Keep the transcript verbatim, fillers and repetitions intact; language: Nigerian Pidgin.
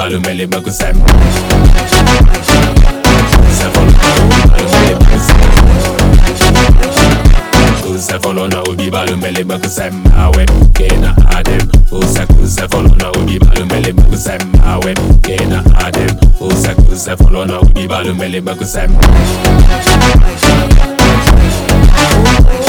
balu mele baku sem. Se follow na ubi balu mele baku sem. Se follow na ubi balu mele baku sem. Awe kena adem. Usa kusa follow na ubi balu mele baku sem. Awe kena adem. Usa kusa follow na ubi balu mele baku sem.